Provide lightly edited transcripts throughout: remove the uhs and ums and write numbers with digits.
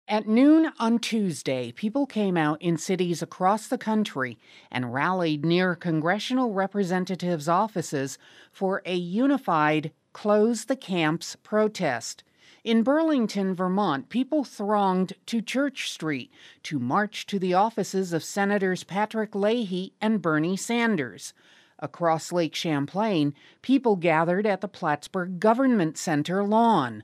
At noon on Tuesday, people came out in cities across the country and rallied near congressional representatives' offices for a unified Close the Camps protest. In Burlington, Vermont, people thronged to Church Street to march to the offices of Senators Patrick Leahy and Bernie Sanders. Across Lake Champlain, people gathered at the Plattsburgh Government Center lawn.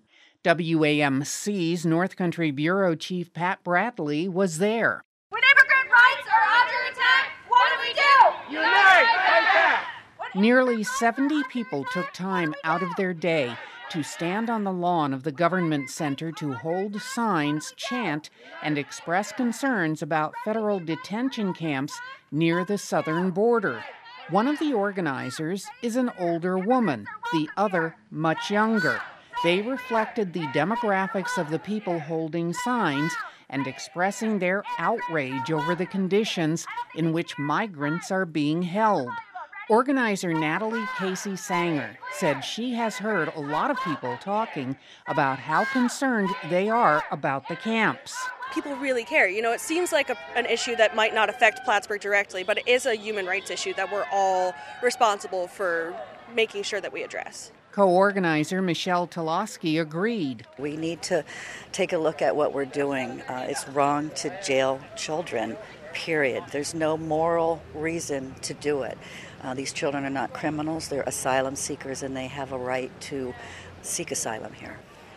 WAMC's North Country Bureau Chief Pat Bradley was there. When immigrant rights are under attack, what do we do? Unite! Fight back! Nearly 70 people took time out of their day to stand on the lawn of the Government Center to hold signs, chant, and express concerns about federal detention camps near the southern border. One of the organizers is an older woman, the other much younger. They reflected the demographics of the people holding signs and expressing their outrage over the conditions in which migrants are being held. Organizer Natalie Casey Sanger said she has heard a lot of people talking about how concerned they are about the camps. People really care. It seems like an issue that might not affect Plattsburgh directly, but it is a human rights issue that we're all responsible for making sure that we address. Co-organizer Michelle Toloski agreed. We need to take a look at what we're doing. It's wrong to jail children, period. There's no moral reason to do it. These children are not criminals. They're asylum seekers, and they have a right to seek asylum here.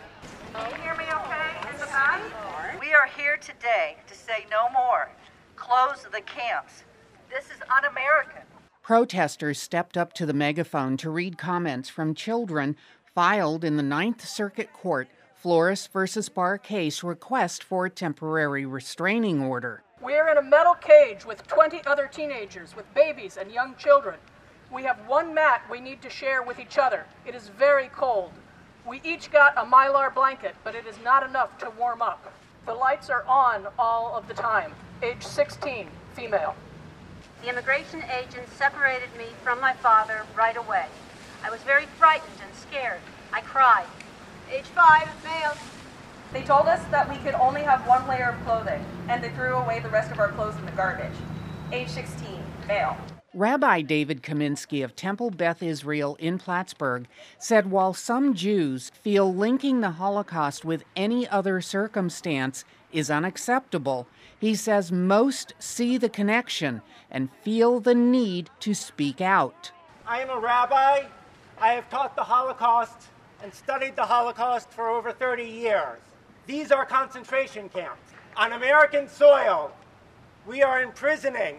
Can you hear me okay in the back? We are here today to say no more. Close the camps. This is un-American. Protesters stepped up to the megaphone to read comments from children filed in the Ninth Circuit Court Flores v. Barr case request for a temporary restraining order. We're in a metal cage with 20 other teenagers, with babies and young children. We have one mat we need to share with each other. It is very cold. We each got a Mylar blanket, but it is not enough to warm up. The lights are on all of the time. Age 16, female. The immigration agent separated me from my father right away. I was very frightened and scared. I cried. Age 5, male. They told us that we could only have one layer of clothing, and they threw away the rest of our clothes in the garbage. Age 16, male. Rabbi David Kaminsky of Temple Beth Israel in Plattsburgh said while some Jews feel linking the Holocaust with any other circumstance is unacceptable, he says most see the connection and feel the need to speak out. I am a rabbi. I have taught the Holocaust and studied the Holocaust for over 30 years. These are concentration camps. On American soil, we are imprisoning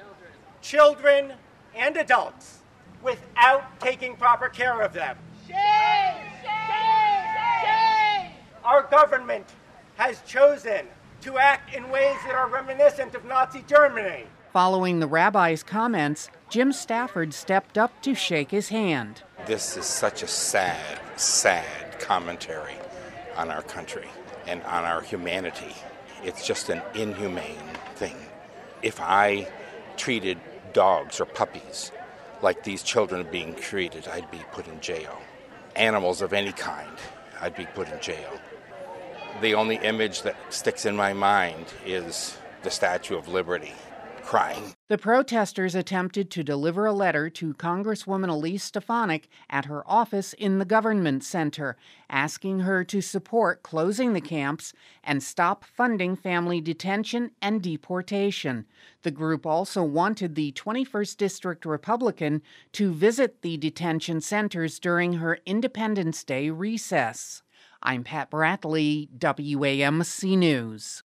children and adults without taking proper care of them. Shame! Shame! Shame! Our government has chosen to act in ways that are reminiscent of Nazi Germany. Following the rabbi's comments, Jim Stafford stepped up to shake his hand. This is such a sad, sad commentary on our country and on our humanity. It's just an inhumane thing. If I treated dogs or puppies like these children are being treated, I'd be put in jail. Animals of any kind, I'd be put in jail. The only image that sticks in my mind is the Statue of Liberty crying. The protesters attempted to deliver a letter to Congresswoman Elise Stefanik at her office in the Government Center, asking her to support closing the camps and stop funding family detention and deportation. The group also wanted the 21st District Republican to visit the detention centers during her Independence Day recess. I'm Pat Bradley, WAMC News.